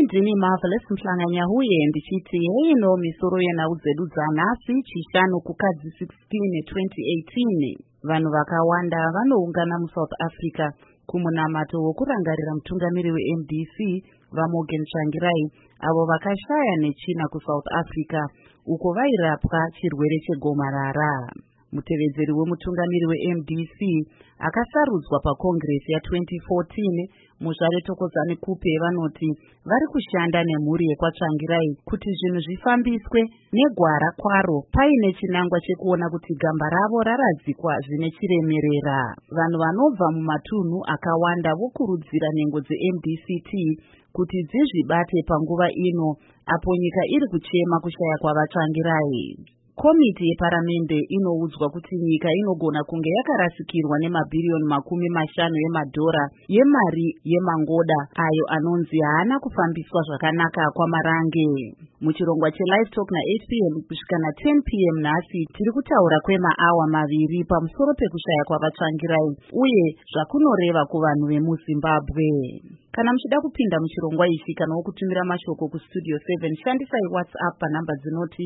Ndini Marvelous Mhlanganya huye ndichiti heino misoro yenhau dzedu dzanhasi chishanu kukadzi 16 2018. Vanhu vakawanda vanoungana muSouth Africa kumunamato wokurangarira mutungamiri weMDC vaMorgan Tsvangirai avo vakashaya nechina kuSouth Africa uko vairapwa chirwere chegomarara. Mutevedzeri wemutungamiri weMDC akasarudzwa pakongresi ya2014 muzvare Thokozani Kupe vanoti vari kushanda nemhuri yekwaTsvangirai kuti zvinhu zvifambiswe negwara kwaro paine chinangwa chekuona kuti gamba ravo raradzikwa zvine chiremerera. Vanhu vanobva mumatunhu akawanda vokurudzira nhengo dzeMDCT kuti dzizvibate panguva ino apo nyika iri kuchema kushaya kwavaTsvangirai. Komiti yeparamende inoudzwa kuti nyika inogona kunge yakarasikirwa nemabhiriyoni 50 emadhora yemari yemangoda ayo anonzi haana kufambiswa zvakanaka kwamarange. Muchirongwa cheLive Talk na8 p.m. kusvika na10 p.m. nhasi tiri kutaura kwemaawa 2 pamusoro pekushaya kwavaTsvangirai uye zvakunoreva kuvanhu vemuZimbabwe. Kana muchida kupinda muchirongwa ichi kana wokutumira mashoko kustudio 7 shandisai WhatsApp panhamba dzinoti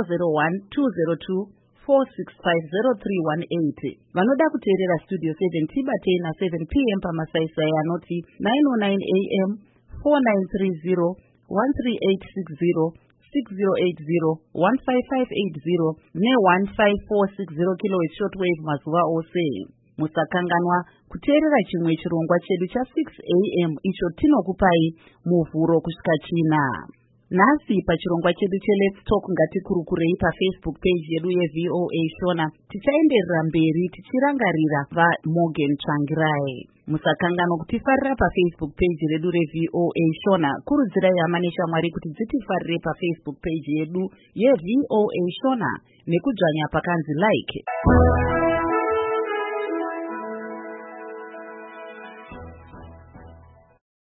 001-202-465-0318. Vanoda kuteerera studio 7 tibatei na7 p.m. pamasaisai anoti 909 AM 4930 13860 6080 15580 ne1540 kHz shortwave mazuva ose. Musakanganwa kuteerera chimwe chirongwa chedu cha6 AM icho tinokupai muvhuro kusvika china. Nhasi pachirongwa chedu cheLet's Talk ngatikurukurei paFacebook page yedu yeVOA Shona tichaenderera mberi tichirangarira vaMorgan Tsvangirai. Musakanganwa kutifarira paFacebook page redu reVOA Shona. Kurudzirai hama neshamwari kuti dzitifarire paFacebook page yedu yeVOA Shona nekudzvanya pakanzi like.